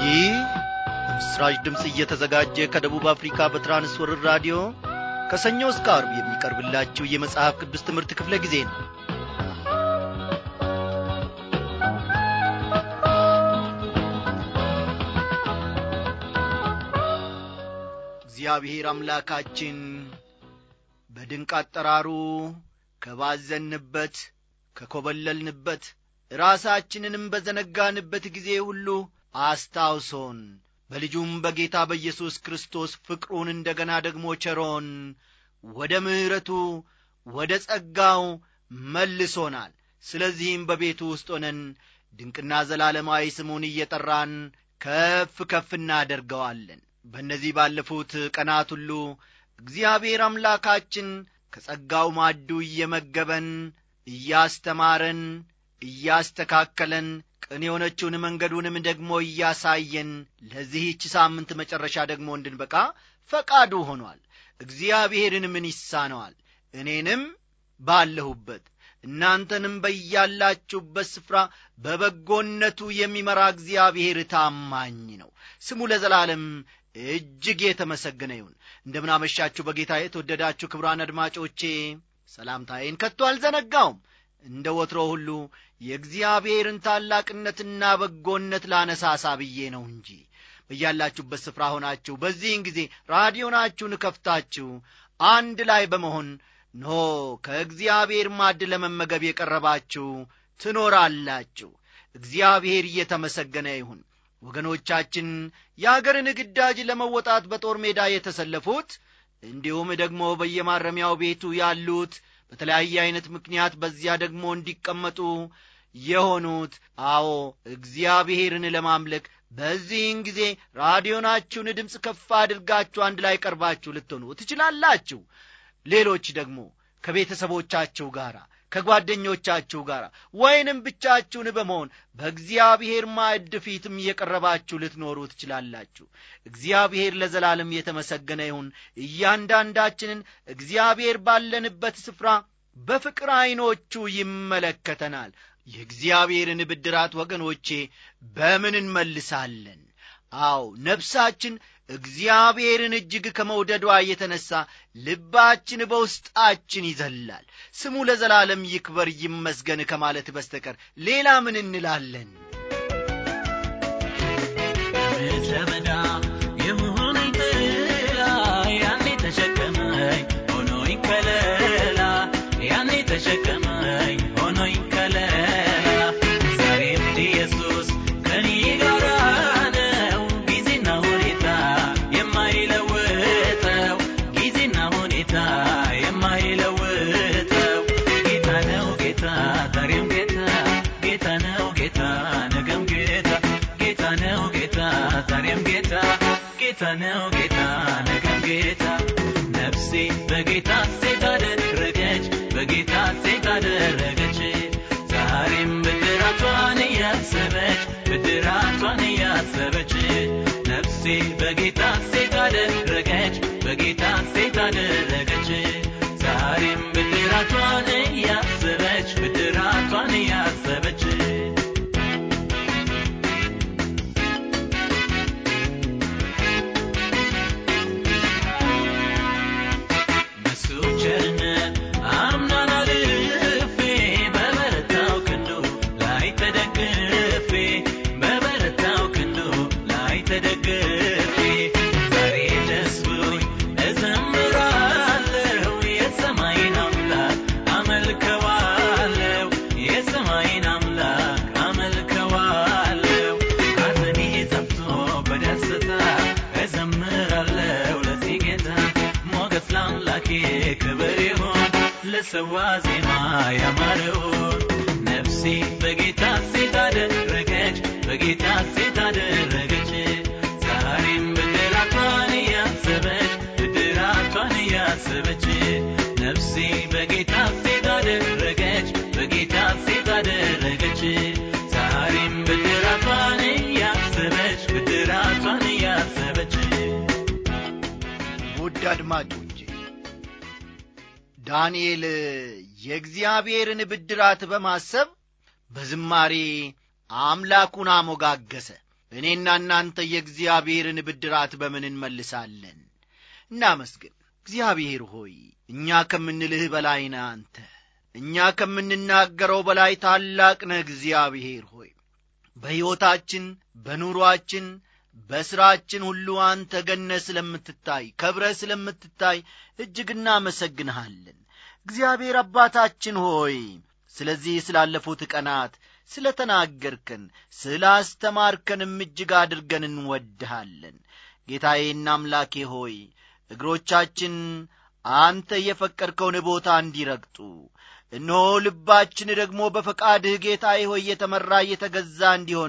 ይህ በምስራች ድምጽ እየተዘጋጀ ከደቡብ አፍሪካ በትራንስወርልድ ራዲዮ ከሰኞ እስከ ዓርብ የሚቀርብላችሁ የመጽሐፍ ቅዱስ ትምህርት ክፍለ ጊዜ ነው። እግዚአብሔር አምላካችን በድንቅ አጠራሩ ከባዘንበት ከኮበለልንበት ራሳችንንም በዘነጋንበት ጊዜ ሁሉ አስታውሶን በልጁም በጌታ በኢየሱስ ክርስቶስ ፍቅሩን እንደገና ደግሞ ቸሮን ወደ ምሕረቱ ወደ ጸጋው መልሶናል። ስለዚህም በቤቱ ውስጥ ሆነን ድንቅና ዘላለማዊ ስሙን እየጠራን ከፍ ከፍ እናደርገዋለን። በእነዚህ ባለፉት ቀናት ሁሉ እግዚአብሔር አምላካችን ከጸጋው ማዕዱ እየመገበን እያስተማረን እያስተካከለን ቅን የሆነችውን መንገዱንም ደግሞ እያሳየን ለዚህች ሳምንት መጨረሻ ደግሞ እንድንበቃ ፈቃዱ ሆኗል። እግዚአብሔርን ምን ይሳነዋል? እኔንም ባለሁበት እናንተንም በያላችሁበት ስፍራ በበጎነቱ የሚመራ እግዚአብሔር ታማኝ ነው። ስሙ ለዘላለም እጅግ የተመሰገነ ይሁን። እንደምን አመሻችሁ በጌታ የተወደዳችሁ ክቡራን አድማጮቼ። ሰላምታዬን ከቶ አልዘነጋውም። እንደ ወትሮ ሁሉ የእግዚአብሔርን ታላቅነትና በጎነት ላነሳሳ ብዬ ነው እንጂ። በያላችሁበት ስፍራ ሆናችሁ በዚህን ጊዜ ራዲዮናችሁን ከፍታችሁ አንድ ላይ በመሆን ኖ ከእግዚአብሔር ማዕድ ለመመገብ የቀረባችሁ ትኖራላችሁ። እግዚአብሔር እየተመሰገነ ይሁን። ወገኖቻችን የአገርን ግዳጅ ለመወጣት በጦር ሜዳ የተሰለፉት እንዲሁም ደግሞ በየማረሚያው ቤቱ ያሉት በተለያየ አይነት ምክንያት በዚያ ደግሞ እንዲቀመጡ የሆኑት አዎ እግዚአብሔርን ለማምለክ በዚህን ጊዜ ራዲዮናችሁን ድምፅ ከፍ አድርጋችሁ አንድ ላይ ቀርባችሁ ልትሆኑ ትችላላችሁ። ሌሎች ደግሞ ከቤተሰቦቻችሁ ጋር ከጓደኞቻችሁ ጋር ወይንም ብቻችሁን በመሆን በእግዚአብሔር ማዕድ ፊትም እየቀረባችሁ ልትኖሩ ትችላላችሁ። እግዚአብሔር ለዘላለም የተመሰገነ ይሁን። እያንዳንዳችንን እግዚአብሔር ባለንበት ስፍራ በፍቅር ዓይኖቹ ይመለከተናል። የእግዚአብሔርን ብድራት ወገኖቼ በምን እንመልሳለን? አዎ ነፍሳችን እግዚአብሔርን እጅግ ከመውደዷ የተነሳ ልባችን በውስጣችን ይዘላል። ስሙ ለዘላለም ይክበር ይመስገን ከማለት በስተቀር ሌላ ምን እንላለን? ምድረበዳ የመሆነኝ ጥላ ያኔ ተሸከመኝ ሆኖኝ ከለላ ያኔ ተሸከመኝ ሆኖኝ ከለላ ዛሬም ኢየሱስ ከኔ ጋር ነው ጊዜና ሁኔታ የማይለውጠው ጊዜና ሁኔታ የማይለውጠው ጌታ ነው ጌታ ዛሬም ጌታ ጌታ ነው ጌታ ነገም ጌታ ጌታ ነው ጌታ ዛሬም ጌታ ጌታ ነው ጌታ ነገም ጌታ ነፍሴ በጌታ ሴት አደረገች በጌታ ሴት አደረገች ዛሬም ብድራቷን እያሰበች ብድራቷን እያሰበች ነፍሴ በጌታ ሴት አደረገች በጌታ ሴት አደረገች ዛሬም ብድራቷን እያሰበች ብድራቷን እያሰበች ለሰዋ ዜማ ያማረው ነፍሴ በጌታ ሴት አደረገች በጌታ ሴት አደረገች ዛሬም ብድራቷን እያሰበች ብድራቷን እያሰበች ነፍሴ በጌታ ሴት አደረገች በጌታ ሴት አደረገች ዛሬም ብድራቷን እያሰበች ብድራቷን እያሰበች። ውድ አድማጮቼ ዳንኤል የእግዚአብሔርን ብድራት በማሰብ በዝማሬ አምላኩን አሞጋገሰ። እኔና እናንተ የእግዚአብሔርን ብድራት በምን እንመልሳለን? እናመስግን። እግዚአብሔር ሆይ እኛ ከምንልህ በላይ ነህ አንተ። እኛ ከምንናገረው በላይ ታላቅ ነህ እግዚአብሔር ሆይ። በሕይወታችን፣ በኑሮአችን፣ በሥራችን ሁሉ አንተ ገነህ ስለምትታይ፣ ከብረህ ስለምትታይ እጅግ እናመሰግንሃለን። እግዚአብሔር አባታችን ሆይ ስለዚህ ስላለፉት ቀናት ስለ ተናገርከን፣ ስለ አስተማርከንም እጅግ አድርገን እንወድሃለን። ጌታዬና አምላኬ ሆይ እግሮቻችን አንተ የፈቀድከውን ቦታ እንዲረግጡ፣ እነሆ ልባችን ደግሞ በፈቃድህ ጌታዬ ሆይ የተመራ የተገዛ እንዲሆን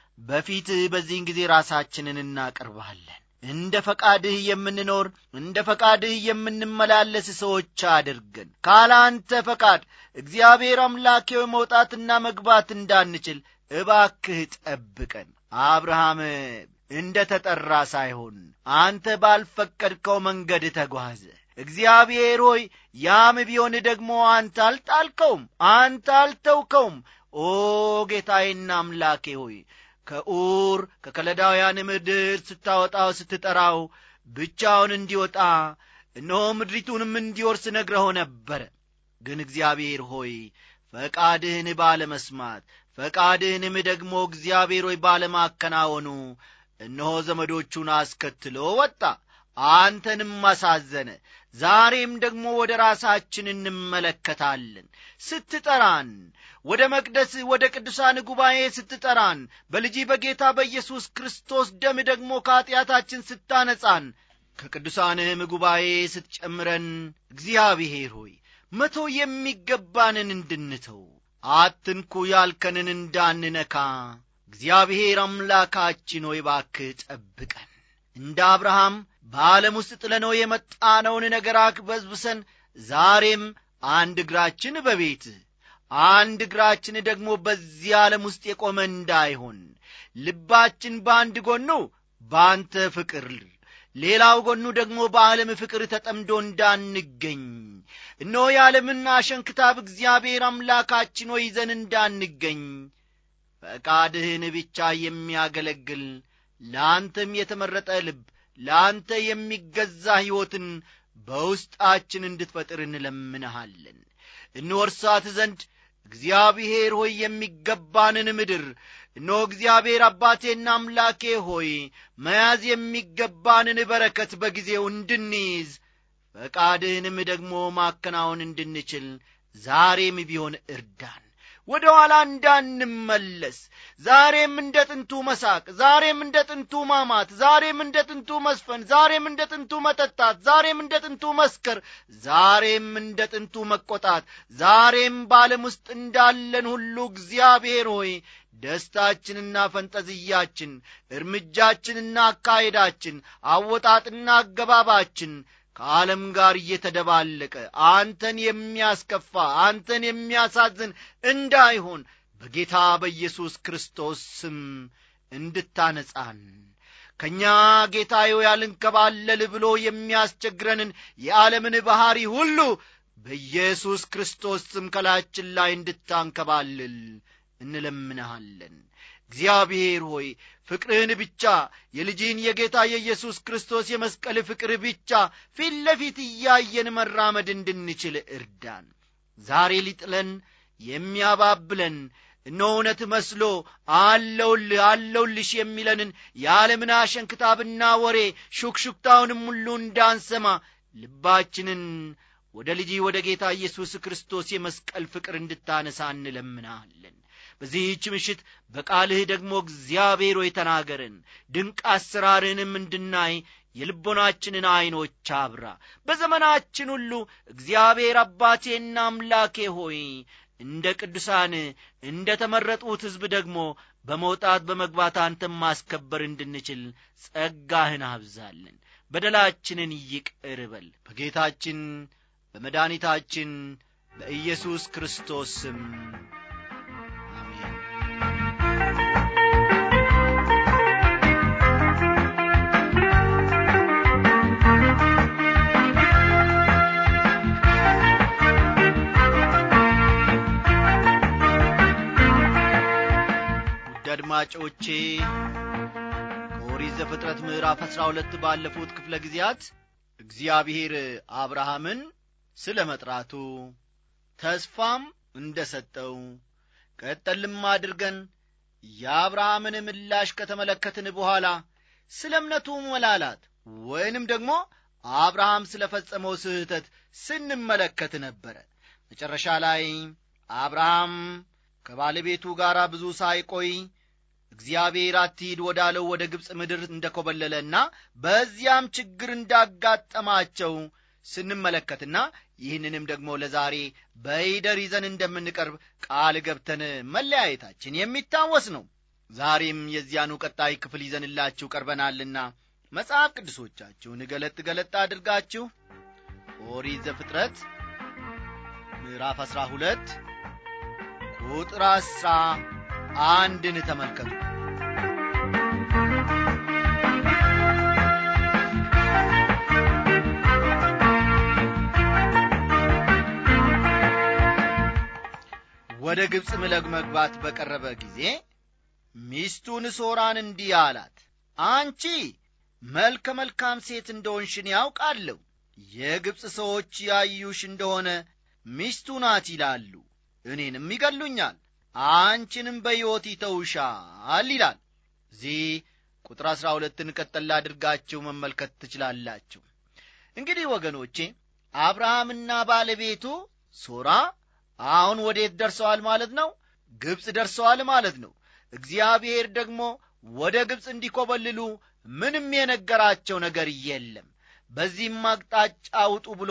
በፊትህ በዚህን ጊዜ ራሳችንን እናቀርባለን። እንደ ፈቃድህ የምንኖር፣ እንደ ፈቃድህ የምንመላለስ ሰዎች አድርገን። ካላንተ ፈቃድ እግዚአብሔር አምላኬ ሆይ መውጣትና መግባት እንዳንችል እባክህ ጠብቀን። አብርሃም እንደ ተጠራ ሳይሆን አንተ ባልፈቀድከው መንገድ ተጓዘ። እግዚአብሔር ሆይ ያም ቢሆን ደግሞ አንተ አልጣልከውም፣ አንተ አልተውከውም። ኦ ጌታዬና አምላኬ ሆይ ከኡር ከከለዳውያን ምድር ስታወጣው ስትጠራው ብቻውን እንዲወጣ እነሆ ምድሪቱንም እንዲወርስ ነግረኸው ነበረ። ግን እግዚአብሔር ሆይ ፈቃድህን ባለመስማት፣ ፈቃድህንም ደግሞ እግዚአብሔር ሆይ ባለማከናወኑ እነሆ ዘመዶቹን አስከትሎ ወጣ፣ አንተንም አሳዘነ። ዛሬም ደግሞ ወደ ራሳችን እንመለከታለን። ስትጠራን ወደ መቅደስ ወደ ቅዱሳን ጉባኤ ስትጠራን፣ በልጅ በጌታ በኢየሱስ ክርስቶስ ደም ደግሞ ከኃጢአታችን ስታነጻን፣ ከቅዱሳንህም ጉባኤ ስትጨምረን እግዚአብሔር ሆይ መቶ የሚገባንን እንድንተው፣ አትንኩ ያልከንን እንዳንነካ እግዚአብሔር አምላካችን ሆይ እባክህ ጠብቀን። እንደ አብርሃም በዓለም ውስጥ ጥለነው የመጣነውን ነገር አክበዝብሰን ዛሬም አንድ እግራችን በቤትህ፣ አንድ እግራችን ደግሞ በዚህ ዓለም ውስጥ የቆመ እንዳይሆን፣ ልባችን በአንድ ጎኑ በአንተ ፍቅር፣ ሌላው ጎኑ ደግሞ በዓለም ፍቅር ተጠምዶ እንዳንገኝ፣ እነሆ የዓለምን አሸንክታብ እግዚአብሔር አምላካችን ሆይ ይዘን እንዳንገኝ ፈቃድህን ብቻ የሚያገለግል ለአንተም የተመረጠ ልብ፣ ለአንተ የሚገዛ ሕይወትን በውስጣችን እንድትፈጥር እንለምንሃለን። እንወርሳት ዘንድ እግዚአብሔር ሆይ የሚገባንን ምድር እነሆ እግዚአብሔር አባቴና አምላኬ ሆይ መያዝ የሚገባንን በረከት በጊዜው እንድንይዝ ፈቃድህንም ደግሞ ማከናወን እንድንችል ዛሬም ቢሆን እርዳን። ወደ ኋላ እንዳንመለስ፣ ዛሬም እንደ ጥንቱ መሳቅ፣ ዛሬም እንደ ጥንቱ ማማት፣ ዛሬም እንደ ጥንቱ መስፈን፣ ዛሬም እንደ ጥንቱ መጠጣት፣ ዛሬም እንደ ጥንቱ መስከር፣ ዛሬም እንደ ጥንቱ መቆጣት፣ ዛሬም በዓለም ውስጥ እንዳለን ሁሉ እግዚአብሔር ሆይ ደስታችንና ፈንጠዝያችን፣ እርምጃችንና አካሄዳችን፣ አወጣጥና አገባባችን ከዓለም ጋር እየተደባለቀ አንተን የሚያስከፋ አንተን የሚያሳዝን እንዳይሆን በጌታ በኢየሱስ ክርስቶስ ስም እንድታነጻን፣ ከኛ ጌታዬ ያልንከባለል ብሎ የሚያስቸግረንን የዓለምን ባህሪ ሁሉ በኢየሱስ ክርስቶስ ስም ከላያችን ላይ እንድታንከባልል እንለምንሃለን። እግዚአብሔር ሆይ ፍቅርህን ብቻ፣ የልጅህን የጌታ የኢየሱስ ክርስቶስ የመስቀል ፍቅር ብቻ ፊት ለፊት እያየን መራመድ እንድንችል እርዳን። ዛሬ ሊጥለን የሚያባብለን እነሆ እውነት መስሎ አለውልሽ የሚለንን የዓለምን አሸንክታብና ወሬ ሹክሹክታውንም ሁሉ እንዳንሰማ ልባችንን ወደ ልጅ ወደ ጌታ ኢየሱስ ክርስቶስ የመስቀል ፍቅር እንድታነሳ እንለምናለን። በዚህች ምሽት በቃልህ ደግሞ እግዚአብሔር ሆይ ተናገረን፣ ድንቅ አሰራርህንም እንድናይ የልቦናችንን ዐይኖች አብራ። በዘመናችን ሁሉ እግዚአብሔር አባቴና አምላኬ ሆይ እንደ ቅዱሳን እንደ ተመረጡት ሕዝብ ደግሞ በመውጣት በመግባት አንተን ማስከበር እንድንችል ጸጋህን አብዛልን። በደላችንን ይቅር በል። በጌታችን በመድኃኒታችን በኢየሱስ ክርስቶስ ስም አድማጮቼ ኦሪት ዘፍጥረት ምዕራፍ 12 ባለፉት ክፍለ ጊዜያት እግዚአብሔር አብርሃምን ስለ መጥራቱ ተስፋም እንደሰጠው ቀጠልም አድርገን የአብርሃምን ምላሽ ከተመለከትን በኋላ ስለ እምነቱ መላላት ወይንም ደግሞ አብርሃም ስለ ፈጸመው ስህተት ስንመለከት ነበር። መጨረሻ ላይ አብርሃም ከባለቤቱ ጋር ብዙ ሳይቆይ እግዚአብሔር አትሂድ ወዳለው ወደ ግብጽ ምድር እንደኮበለለና በዚያም ችግር እንዳጋጠማቸው ስንመለከትና ይህንንም ደግሞ ለዛሬ በይደር ይዘን እንደምንቀርብ ቃል ገብተን መለያየታችን የሚታወስ ነው። ዛሬም የዚያኑ ቀጣይ ክፍል ይዘንላችሁ ቀርበናልና መጽሐፍ ቅዱሶቻችሁን ገለጥ አድርጋችሁ ኦሪት ዘፍጥረት ምዕራፍ 12 ቁጥር 11ን ተመልከቱ። ወደ ግብጽ መግባት በቀረበ ጊዜ ሚስቱን ሶራን እንዲህ አላት፣ አንቺ መልከ መልካም ሴት እንደሆንሽን ያውቃለሁ። የግብጽ ሰዎች ያዩሽ እንደሆነ ሚስቱ ናት ይላሉ፣ እኔንም ይገሉኛል፣ አንቺንም በሕይወት ይተውሻል ይላል። እዚህ ቁጥር 12ን ቀጠል አድርጋችሁ መመልከት ትችላላችሁ። እንግዲህ ወገኖቼ አብርሃምና ባለቤቱ ሶራ አሁን ወዴት ደርሰዋል ማለት ነው? ግብጽ ደርሰዋል ማለት ነው። እግዚአብሔር ደግሞ ወደ ግብጽ እንዲኮበልሉ ምንም የነገራቸው ነገር የለም። በዚህም አቅጣጫ ውጡ ብሎ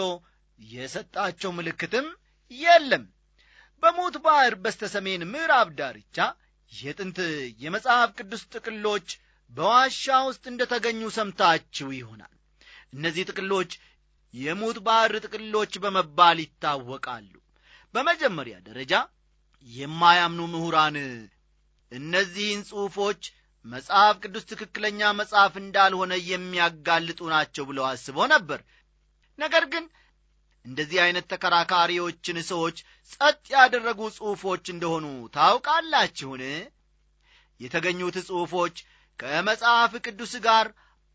የሰጣቸው ምልክትም የለም። በሙት ባህር በስተሰሜን ምዕራብ ዳርቻ የጥንት የመጽሐፍ ቅዱስ ጥቅሎች በዋሻ ውስጥ እንደተገኙ ሰምታችሁ ይሆናል። እነዚህ ጥቅሎች የሙት ባህር ጥቅሎች በመባል ይታወቃሉ። በመጀመሪያ ደረጃ የማያምኑ ምሁራን እነዚህን ጽሑፎች መጽሐፍ ቅዱስ ትክክለኛ መጽሐፍ እንዳልሆነ የሚያጋልጡ ናቸው ብለው አስበው ነበር። ነገር ግን እንደዚህ አይነት ተከራካሪዎችን ሰዎች ጸጥ ያደረጉ ጽሑፎች እንደሆኑ ታውቃላችሁን? የተገኙት ጽሑፎች ከመጽሐፍ ቅዱስ ጋር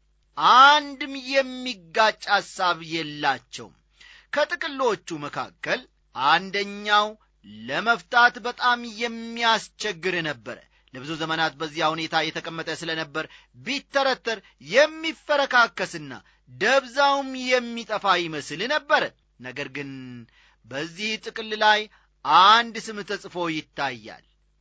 አንድም የሚጋጭ ሐሳብ የላቸውም። ከጥቅሎቹ መካከል አንደኛው ለመፍታት በጣም የሚያስቸግር ነበር። ለብዙ ዘመናት በዚያ ሁኔታ የተቀመጠ ስለነበር ቢተረተር የሚፈረካከስና ደብዛውም የሚጠፋ ይመስል ነበር። ነገር ግን በዚህ ጥቅል ላይ አንድ ስም ተጽፎ ይታያል፣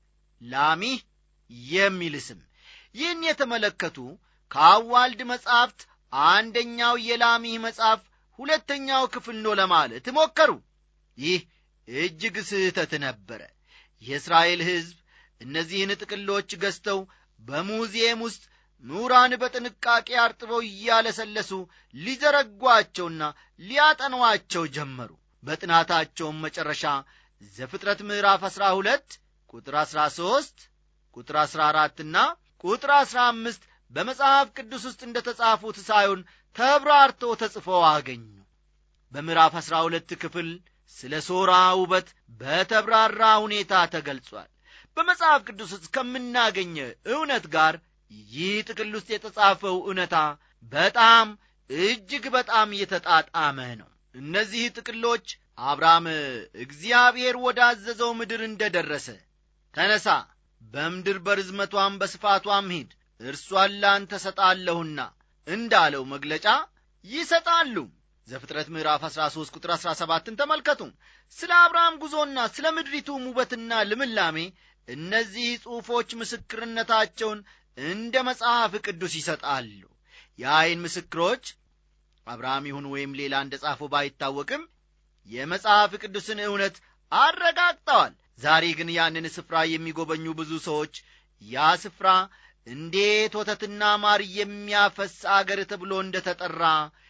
ላሚህ የሚል ስም። ይህን የተመለከቱ ከአዋልድ መጻሕፍት አንደኛው የላሚህ መጽሐፍ ሁለተኛው ክፍል ነው ለማለት ሞከሩ። ይህ እጅግ ስህተት ነበረ። የእስራኤል ሕዝብ እነዚህን ጥቅሎች ገዝተው በሙዚየም ውስጥ ምሁራን በጥንቃቄ አርጥበው እያለሰለሱ ሊዘረጓቸውና ሊያጠኗቸው ጀመሩ። በጥናታቸውም መጨረሻ ዘፍጥረት ምዕራፍ 12 ቁጥር 13 ቁጥር 14 እና ቁጥር 15 በመጽሐፍ ቅዱስ ውስጥ እንደተጻፉት ሳይሆን ተብራርተው ተጽፈው አገኙ። በምዕራፍ 12 ክፍል ስለ ሶራ ውበት በተብራራ ሁኔታ ተገልጿል። በመጽሐፍ ቅዱስ ውስጥ ከምናገኘው እውነት ጋር ይህ ጥቅል ውስጥ የተጻፈው እውነታ በጣም እጅግ በጣም የተጣጣመ ነው። እነዚህ ጥቅሎች አብርሃም እግዚአብሔር ወዳዘዘው ምድር እንደደረሰ ተነሳ፣ በምድር በርዝመቷም በስፋቷም ሂድ፣ እርሷን ላንተ ሰጣለሁና እንዳለው መግለጫ ይሰጣሉ። ዘፍጥረት ምዕራፍ 13 ቁጥር 17ን ተመልከቱ። ስለ አብርሃም ጉዞና ስለ ምድሪቱ ውበትና ልምላሜ እነዚህ ጽሑፎች ምስክርነታቸውን እንደ መጽሐፍ ቅዱስ ይሰጣሉ። የአይን ምስክሮች አብርሃም ይሁን ወይም ሌላ እንደ ጻፈው ባይታወቅም የመጽሐፍ ቅዱስን እውነት አረጋግጠዋል። ዛሬ ግን ያንን ስፍራ የሚጎበኙ ብዙ ሰዎች ያ ስፍራ እንዴት ወተትና ማር የሚያፈስ አገር ተብሎ እንደተጠራ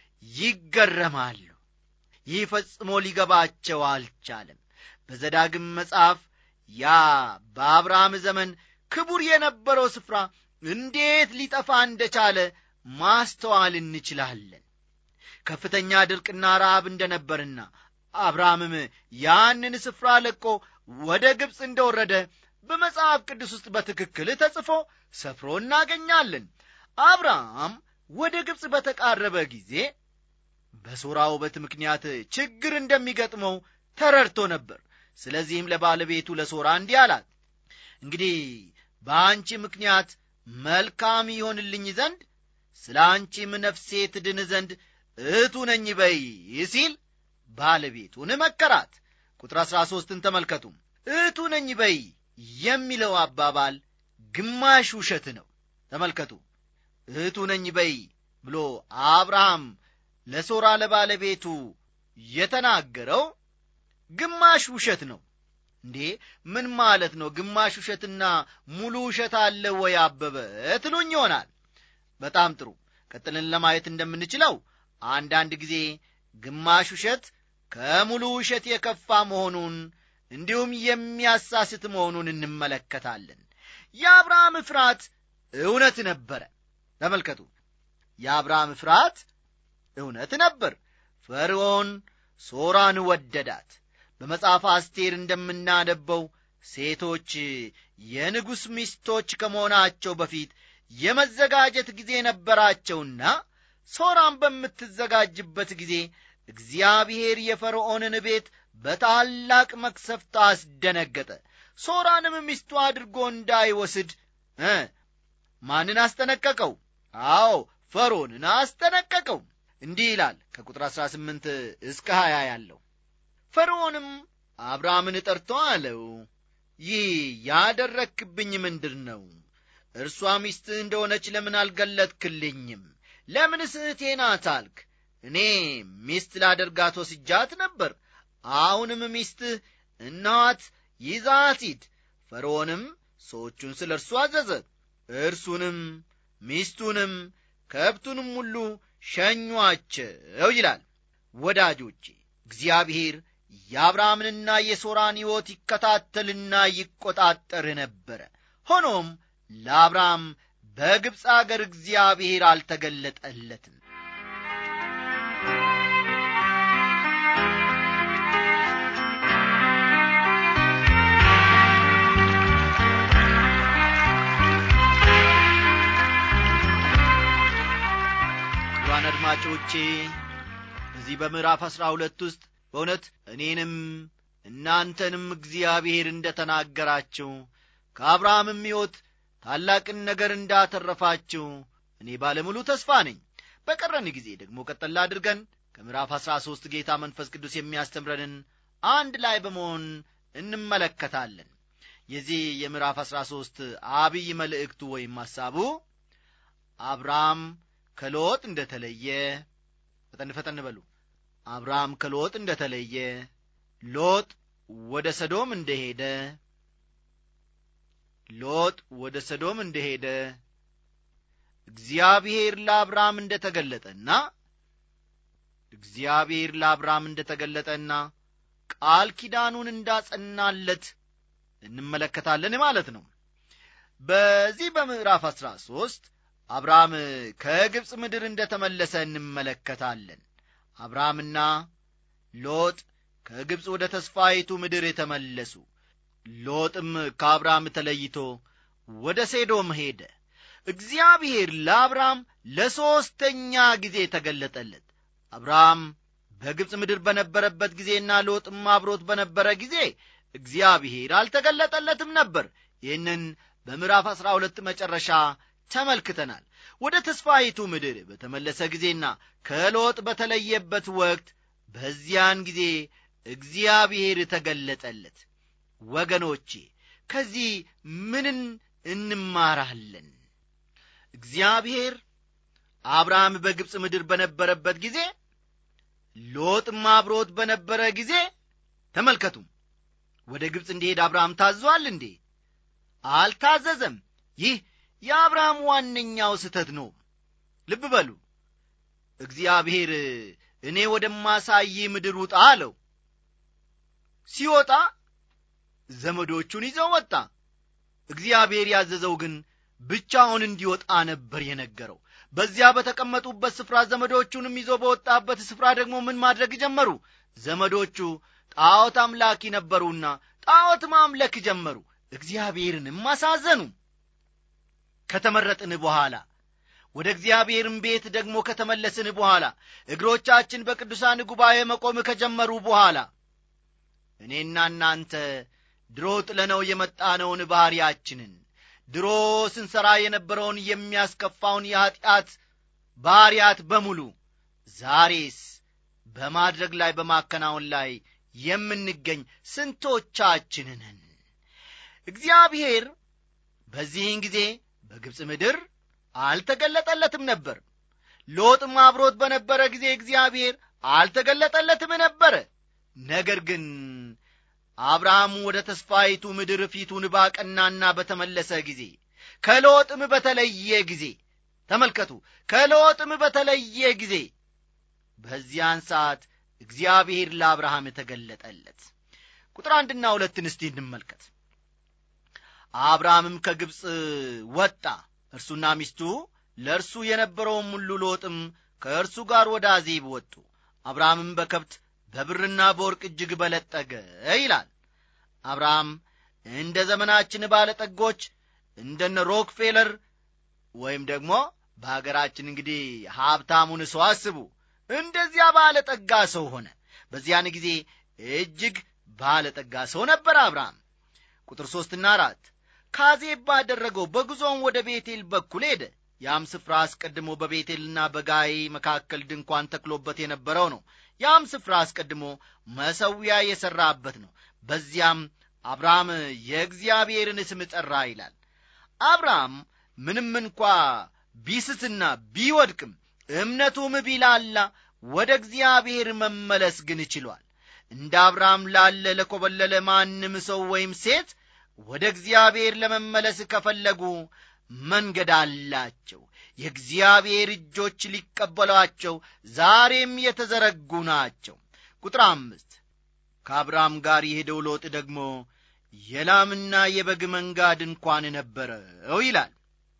ይገረማሉ። ይህ ፈጽሞ ሊገባቸው አልቻለም። በዘዳግም መጽሐፍ ያ በአብርሃም ዘመን ክቡር የነበረው ስፍራ እንዴት ሊጠፋ እንደቻለ ማስተዋል እንችላለን። ከፍተኛ ድርቅና ረሃብ እንደነበርና አብርሃምም ያንን ስፍራ ለቆ ወደ ግብጽ እንደወረደ በመጽሐፍ ቅዱስ ውስጥ በትክክል ተጽፎ ሰፍሮ እናገኛለን። አብርሃም ወደ ግብጽ በተቃረበ ጊዜ በሶራ ውበት ምክንያት ችግር እንደሚገጥመው ተረድቶ ነበር። ስለዚህም ለባለቤቱ ለሶራ እንዲህ አላት፣ እንግዲህ በአንቺ ምክንያት መልካም ይሆንልኝ ዘንድ ስለ አንቺም ነፍሴ ትድን ዘንድ እህቱ ነኝ በይ ሲል ባለቤቱን መከራት። ቁጥር 13ን ተመልከቱ። እህቱ ነኝ በይ የሚለው አባባል ግማሽ ውሸት ነው። ተመልከቱ። እህቱ ነኝ በይ ብሎ አብርሃም ለሶራ ለባለቤቱ የተናገረው ግማሽ ውሸት ነው። እንዴ ምን ማለት ነው? ግማሽ ውሸትና ሙሉ ውሸት አለ ወይ አበበ ትሉኝ ይሆናል። በጣም ጥሩ። ቀጥልን ለማየት እንደምንችለው አንዳንድ ጊዜ ግማሽ ውሸት ከሙሉ ውሸት የከፋ መሆኑን እንዲሁም የሚያሳስት መሆኑን እንመለከታለን። የአብርሃም ፍርሃት እውነት ነበረ። ተመልከቱ፣ የአብርሃም ፍርሃት እውነት ነበር። ፈርዖን ሶራን ወደዳት። በመጽሐፍ አስቴር እንደምናነበው ሴቶች የንጉሥ ሚስቶች ከመሆናቸው በፊት የመዘጋጀት ጊዜ ነበራቸውና ሶራን በምትዘጋጅበት ጊዜ እግዚአብሔር የፈርዖንን ቤት በታላቅ መቅሰፍት አስደነገጠ። ሶራንም ሚስቱ አድርጎ እንዳይወስድ ማንን አስጠነቀቀው? አዎ ፈርዖንን አስጠነቀቀው። እንዲህ ይላል ከቁጥር 18 እስከ 20 ያለው። ፈርዖንም አብርሃምን ጠርቶ አለው፣ ይህ ያደረክብኝ ምንድር ነው? እርሷ ሚስትህ እንደሆነች ለምን አልገለጥክልኝም? ለምን እህቴ ናት አልክ? እኔ ሚስት ላደርጋት ወስጃት ነበር። አሁንም ሚስትህ እናት ይዛት ሂድ። ፈርዖንም ሰዎቹን ስለ እርሱ አዘዘ። እርሱንም ሚስቱንም ከብቱንም ሁሉ ሸኟቸው ይላል። ወዳጆቼ እግዚአብሔር የአብርሃምንና የሶራን ሕይወት ይከታተልና ይቆጣጠር ነበረ። ሆኖም ለአብርሃም በግብፅ አገር እግዚአብሔር አልተገለጠለትም። አድማጮቼ እዚህ በምዕራፍ 12 ውስጥ በእውነት እኔንም እናንተንም እግዚአብሔር እንደተናገራችሁ ከአብርሃምም ሕይወት ታላቅን ነገር እንዳተረፋችሁ እኔ ባለሙሉ ተስፋ ነኝ። በቀረን ጊዜ ደግሞ ቀጥላ አድርገን ከምዕራፍ 13 ጌታ መንፈስ ቅዱስ የሚያስተምረንን አንድ ላይ በመሆን እንመለከታለን። የዚህ የምዕራፍ 13 አብይ መልእክቱ ወይም ሐሳቡ አብርሃም ከሎጥ እንደተለየ፣ ፈጠን በሉ። አብርሃም ከሎጥ እንደተለየ፣ ሎጥ ወደ ሰዶም እንደሄደ፣ ሎጥ ወደ ሰዶም እንደሄደ፣ እግዚአብሔር ለአብርሃም እንደተገለጠና እግዚአብሔር ለአብርሃም እንደተገለጠና ቃል ኪዳኑን እንዳጸናለት እንመለከታለን ማለት ነው። በዚህ በምዕራፍ 13 አብርሃም ከግብፅ ምድር እንደተመለሰ እንመለከታለን። አብርሃምና ሎጥ ከግብፅ ወደ ተስፋይቱ ምድር የተመለሱ። ሎጥም ከአብርሃም ተለይቶ ወደ ሰዶም ሄደ። እግዚአብሔር ለአብርሃም ለሶስተኛ ጊዜ ተገለጠለት። አብርሃም በግብፅ ምድር በነበረበት ጊዜና ሎጥም አብሮት በነበረ ጊዜ እግዚአብሔር አልተገለጠለትም ነበር። ይህንን በምዕራፍ 12 መጨረሻ ተመልክተናል። ወደ ተስፋይቱ ምድር በተመለሰ ጊዜና ከሎጥ በተለየበት ወቅት በዚያን ጊዜ እግዚአብሔር ተገለጠለት። ወገኖቼ ከዚህ ምንን እንማራለን? እግዚአብሔር አብርሃም በግብፅ ምድር በነበረበት ጊዜ፣ ሎጥም አብሮት በነበረ ጊዜ ተመልከቱ። ወደ ግብፅ እንዲሄድ አብርሃም ታዟል እንዴ? አልታዘዘም። ይህ የአብርሃም ዋነኛው ስህተት ነው። ልብ በሉ። እግዚአብሔር እኔ ወደማሳይ ምድር ውጣ አለው። ሲወጣ ዘመዶቹን ይዘው ወጣ። እግዚአብሔር ያዘዘው ግን ብቻውን እንዲወጣ ነበር የነገረው። በዚያ በተቀመጡበት ስፍራ ዘመዶቹንም ይዞ በወጣበት ስፍራ ደግሞ ምን ማድረግ ጀመሩ? ዘመዶቹ ጣዖት አምላኪ ነበሩና ጣዖት ማምለክ ጀመሩ። እግዚአብሔርንም አሳዘኑ። ከተመረጥን በኋላ ወደ እግዚአብሔርም ቤት ደግሞ ከተመለስን በኋላ እግሮቻችን በቅዱሳን ጉባኤ መቆም ከጀመሩ በኋላ እኔና እናንተ ድሮ ጥለነው የመጣነውን ባህሪያችንን ድሮ ስንሰራ የነበረውን የሚያስከፋውን የኃጢአት ባህሪያት በሙሉ ዛሬስ በማድረግ ላይ በማከናወን ላይ የምንገኝ ስንቶቻችን ነን? እግዚአብሔር በዚህን ጊዜ በግብፅ ምድር አልተገለጠለትም ነበር። ሎጥም አብሮት በነበረ ጊዜ እግዚአብሔር አልተገለጠለትም ነበር። ነገር ግን አብርሃም ወደ ተስፋይቱ ምድር ፊቱን ባቀናና በተመለሰ ጊዜ ከሎጥም በተለየ ጊዜ ተመልከቱ፣ ከሎጥም በተለየ ጊዜ በዚያን ሰዓት እግዚአብሔር ለአብርሃም ተገለጠለት። ቁጥር 1 እና 2 እስቲ እንመልከት። አብርሃምም ከግብፅ ወጣ፣ እርሱና ሚስቱ ለእርሱ የነበረውም ሁሉ፣ ሎጥም ከእርሱ ጋር ወደ አዜብ ወጡ። አብርሃምም በከብት በብርና በወርቅ እጅግ በለጠገ ይላል። አብርሃም እንደ ዘመናችን ባለጠጎች እንደነ ሮክፌለር ወይም ደግሞ በሀገራችን እንግዲህ ሀብታሙን ሰው አስቡ፣ እንደዚያ ባለጠጋ ሰው ሆነ። በዚያን ጊዜ እጅግ ባለጠጋ ሰው ነበር አብርሃም። ቁጥር 3 እና 4 ካዜብ ባደረገው በጉዞም ወደ ቤቴል በኩል ሄደ። ያም ስፍራ አስቀድሞ በቤቴልና በጋይ መካከል ድንኳን ተክሎበት የነበረው ነው። ያም ስፍራ አስቀድሞ መሠዊያ የሠራበት ነው። በዚያም አብርሃም የእግዚአብሔርን ስም ጠራ ይላል። አብርሃም ምንም እንኳ ቢስትና ቢወድቅም እምነቱም ቢላላ ወደ እግዚአብሔር መመለስ ግን ችሏል። እንደ አብርሃም ላለ ለኮበለለ ማንም ሰው ወይም ሴት ወደ እግዚአብሔር ለመመለስ ከፈለጉ መንገድ አላቸው። የእግዚአብሔር እጆች ሊቀበሏቸው ዛሬም የተዘረጉ ናቸው። ቁጥር 5 ከአብርሃም ጋር የሄደው ሎጥ ደግሞ የላምና የበግ መንጋ ድንኳን ነበረው ይላል።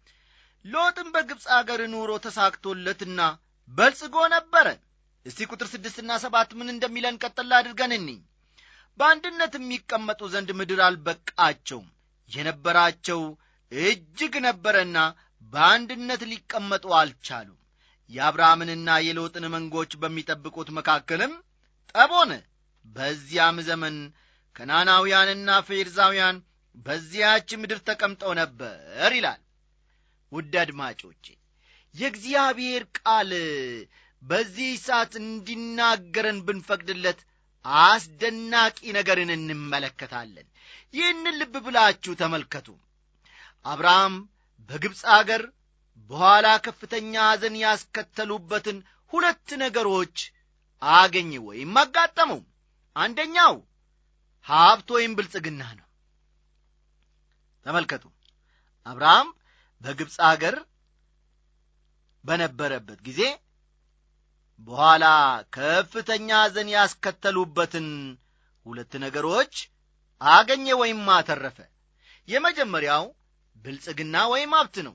ሎጥም በግብፅ አገር ኑሮ ተሳክቶለትና በልጽጎ ነበረ። እስቲ ቁጥር 6 እና 7 ምን እንደሚለን ቀጥላ አድርገን እንይ። በአንድነት የሚቀመጡ ዘንድ ምድር አልበቃቸውም፣ የነበራቸው እጅግ ነበረና በአንድነት ሊቀመጡ አልቻሉም። የአብርሃምንና የሎጥን መንጎች በሚጠብቁት መካከልም ጠብ ሆነ። በዚያም ዘመን ከናናውያንና ፌርዛውያን በዚያች ምድር ተቀምጠው ነበር ይላል። ውድ አድማጮቼ፣ የእግዚአብሔር ቃል በዚህ ሰዓት እንዲናገረን ብንፈቅድለት አስደናቂ ነገርን እንመለከታለን። ይህንን ልብ ብላችሁ ተመልከቱ። አብርሃም በግብፅ አገር በኋላ ከፍተኛ ሐዘን ያስከተሉበትን 2 ነገሮች አገኘ ወይም አጋጠመው። አንደኛው ሀብት ወይም ብልጽግና ነው። ተመልከቱ፣ አብርሃም በግብፅ አገር በነበረበት ጊዜ በኋላ ከፍተኛ ሐዘን ያስከተሉበትን 2 ነገሮች አገኘ ወይም አተረፈ። የመጀመሪያው ብልጽግና ወይም ሀብት ነው።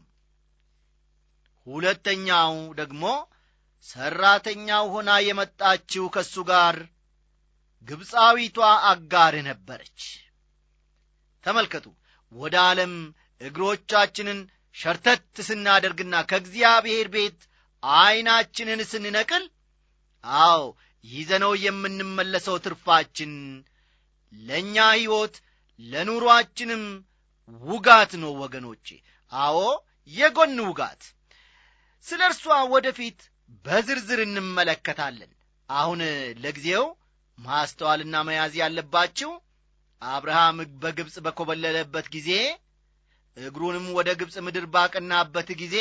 ሁለተኛው ደግሞ ሰራተኛው ሆና የመጣችው ከሱ ጋር ግብፃዊቷ አጋር ነበረች። ተመልከቱ፣ ወደ ዓለም እግሮቻችንን ሸርተት ስናደርግና ከእግዚአብሔር ቤት ዓይናችንን ስንነቅል፣ አዎ ይዘነው የምንመለሰው ትርፋችን ለእኛ ሕይወት ለኑሮአችንም ውጋት ነው ወገኖቼ። አዎ የጎን ውጋት። ስለ እርሷ ወደፊት በዝርዝር እንመለከታለን። አሁን ለጊዜው ማስተዋልና መያዝ ያለባችሁ አብርሃም በግብፅ በኮበለለበት ጊዜ እግሩንም ወደ ግብፅ ምድር ባቀናበት ጊዜ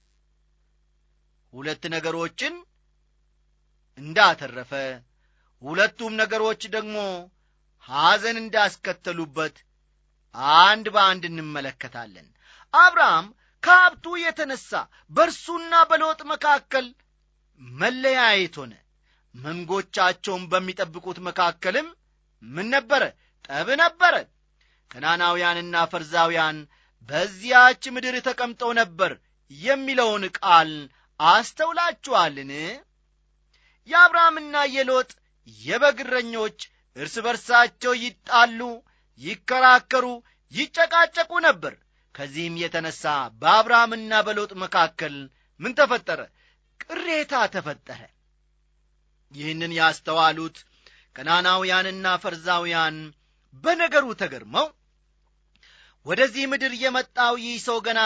2 ነገሮችን እንዳተረፈ፣ 2ቱም ነገሮች ደግሞ ሐዘን እንዳስከተሉበት አንድ በአንድ እንመለከታለን። አብርሃም ከሀብቱ የተነሳ በእርሱና በሎጥ መካከል መለያየት ሆነ። መንጎቻቸውን በሚጠብቁት መካከልም ምን ነበረ? ጠብ ነበረ። ከናናውያንና ፈርዛውያን በዚያች ምድር ተቀምጠው ነበር የሚለውን ቃል አስተውላችኋልን? የአብርሃምና የሎጥ የበግ እረኞች እርስ በርሳቸው ይጣሉ፣ ይከራከሩ፣ ይጨቃጨቁ ነበር። ከዚህም የተነሳ በአብርሃምና በሎጥ መካከል ምን ተፈጠረ? ቅሬታ ተፈጠረ። ይህንን ያስተዋሉት ከናናውያንና ፈርዛውያን በነገሩ ተገርመው ወደዚህ ምድር የመጣው ይህ ሰው ገና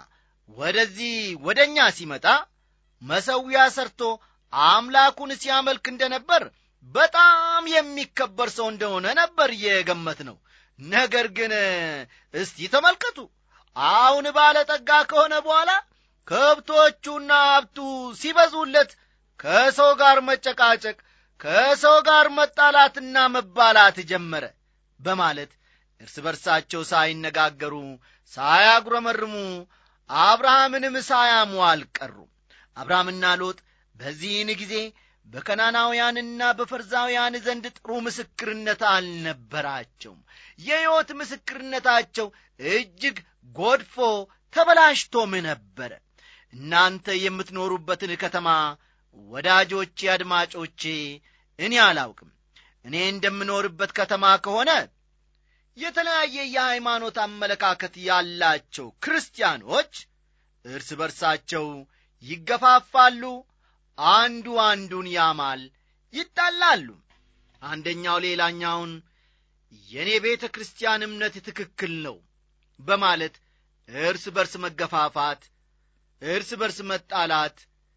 ወደኛ ሲመጣ መሠዊያ ሰርቶ አምላኩን ሲያመልክ እንደነበር በጣም የሚከበር ሰው እንደሆነ ነበር የገመትነው። ነገር ግን እስቲ ተመልከቱ፣ አሁን ባለጠጋ ከሆነ በኋላ ከብቶቹና ሀብቱ ሲበዙለት ከሰው ጋር መጨቃጨቅ፣ ከሰው ጋር መጣላትና መባላት ጀመረ በማለት እርስ በርሳቸው ሳይነጋገሩ ሳያጉረመርሙ አብርሃምንም ሳያሙ አልቀሩም። አብርሃምና ሎጥ በዚህን ጊዜ በከናናውያንና በፈርዛውያን ዘንድ ጥሩ ምስክርነት አልነበራቸውም። የሕይወት ምስክርነታቸው እጅግ ጎድፎ ተበላሽቶም ነበረ። እናንተ የምትኖሩበትን ከተማ ወዳጆቼ፣ አድማጮቼ እኔ አላውቅም። እኔ እንደምኖርበት ከተማ ከሆነ የተለያየ የሃይማኖት አመለካከት ያላቸው ክርስቲያኖች እርስ በርሳቸው ይገፋፋሉ፣ አንዱ አንዱን ያማል፣ ይጣላሉ። አንደኛው ሌላኛውን የኔ ቤተ ክርስቲያን እምነት ትክክል ነው በማለት እርስ በርስ መገፋፋት፣ እርስ በርስ መጣላት፣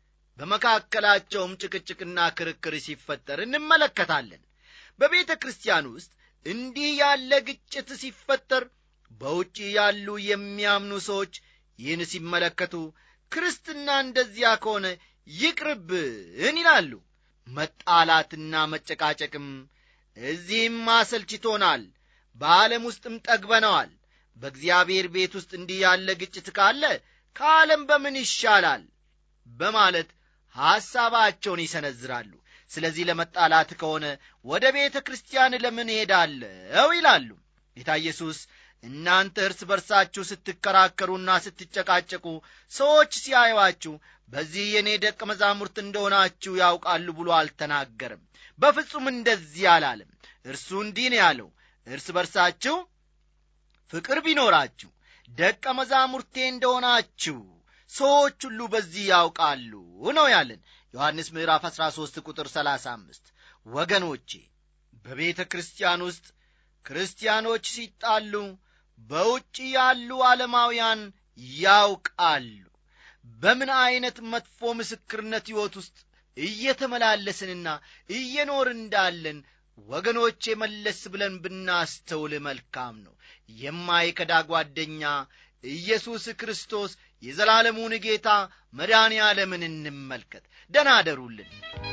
በመካከላቸውም ጭቅጭቅና ክርክር ሲፈጠር እንመለከታለን። በቤተ ክርስቲያን ውስጥ እንዲህ ያለ ግጭት ሲፈጠር በውጪ ያሉ የሚያምኑ ሰዎች ይህን ሲመለከቱ ክርስትና እንደዚያ ከሆነ ይቅርብን ይላሉ። መጣላትና መጨቃጨቅም እዚህም አሰልችቶናል፣ በዓለም ውስጥም ጠግበነዋል፣ በእግዚአብሔር ቤት ውስጥ እንዲህ ያለ ግጭት ካለ ከዓለም በምን ይሻላል በማለት ሐሳባቸውን ይሰነዝራሉ። ስለዚህ ለመጣላት ከሆነ ወደ ቤተ ክርስቲያን ለምን ሄዳለሁ ይላሉ። ጌታ ኢየሱስ እናንተ እርስ በርሳችሁ ስትከራከሩና ስትጨቃጨቁ ሰዎች ሲያዩአችሁ በዚህ የኔ ደቀ መዛሙርት እንደሆናችሁ ያውቃሉ ብሎ አልተናገረም። በፍጹም እንደዚህ አላለም። እርሱ እንዲህ ነው ያለው፣ እርስ በርሳችሁ ፍቅር ቢኖራችሁ ደቀ መዛሙርቴ እንደሆናችሁ ሰዎች ሁሉ በዚህ ያውቃሉ ነው ያለን። ዮሐንስ ምዕራፍ 13 ቁጥር 35። ወገኖቼ በቤተ ክርስቲያን ውስጥ ክርስቲያኖች ሲጣሉ በውጭ ያሉ ዓለማውያን ያውቃሉ። በምን አይነት መጥፎ ምስክርነት ሕይወት ውስጥ እየተመላለስንና እየኖር እንዳለን ወገኖቼ መለስ ብለን ብናስተውል መልካም ነው። የማይከዳ ጓደኛ ኢየሱስ ክርስቶስ የዘላለሙን ጌታ መድኃኔ ዓለምን እንመልከት። ደህና አደሩልን።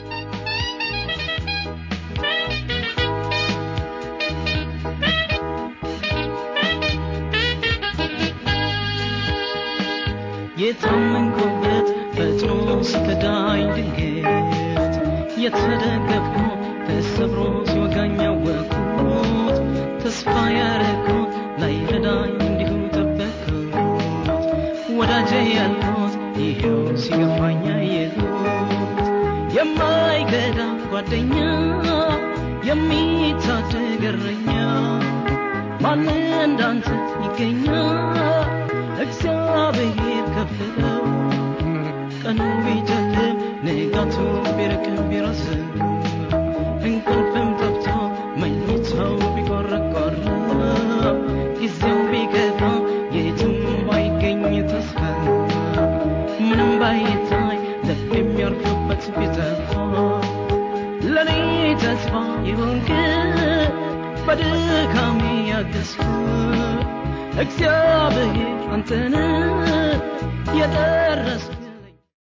የታመንኩበት ፈጥኖ ሲከዳኝ ድንገት የተደገፍኩት ተሰብሮ ሲወጋኝ ያወቅኩት ተስፋ ያረኩት ላይረዳኝ እንዲሁ ጠበቅኩት ወዳጄ ያልኩት ይኸው ሲገፋኝ አየሁት የማይከዳ ጓደኛ የሚታደግ እረኛ ማን እንዳንተ ይገኛል እግዚአብሔር ከፍለው ቀኑ ቢጨልም ንጋቱ ቢርቅም ቢረዝም እንቅልፍም ጠፍቶ መኝታው ቢቆረቆር ጊዜው ቢገፋ የትም ባይገኝ ተስፋ ምንም ባይታይ ልብ የሚያርፍበት ቢጠፋ ለኔ ተስፋ ይሆንክ በድካሜ ያገዝክ እግዚአብሔር አንተን የደረስክ